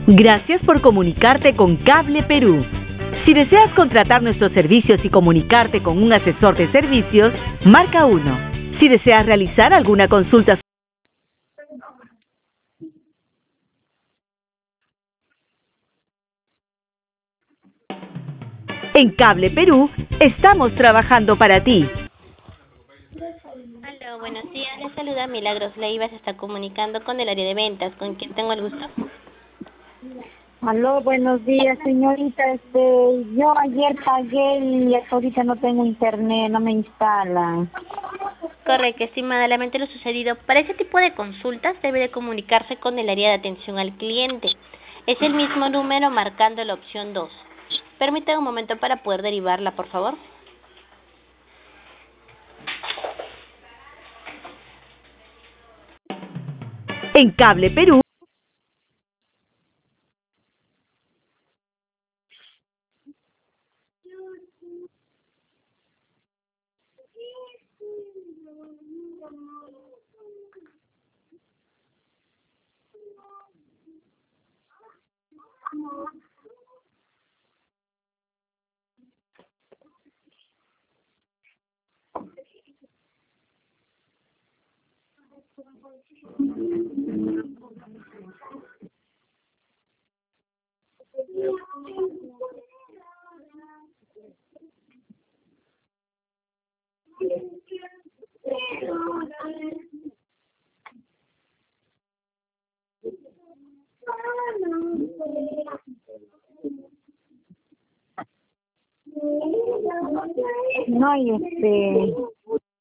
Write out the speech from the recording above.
Gracias por comunicarte con Cable Perú. Si deseas contratar nuestros servicios y comunicarte con un asesor de servicios, marca 1. Si deseas realizar alguna consulta. En Cable Perú, estamos trabajando para ti. Aló, buenos días. Les saluda Milagros Leiva. Se está comunicando con el área de ventas. ¿Con quién tengo el gusto? Aló, buenos días, señorita. Yo ayer pagué y hasta ahorita no tengo internet, no me instala. Correcto, estimada. Lamento lo sucedido. Para ese tipo de consultas debe de comunicarse con el área de atención al cliente. Es el mismo número marcando la opción 2. Permítame un momento para poder derivarla, por favor. En Cable Perú. No,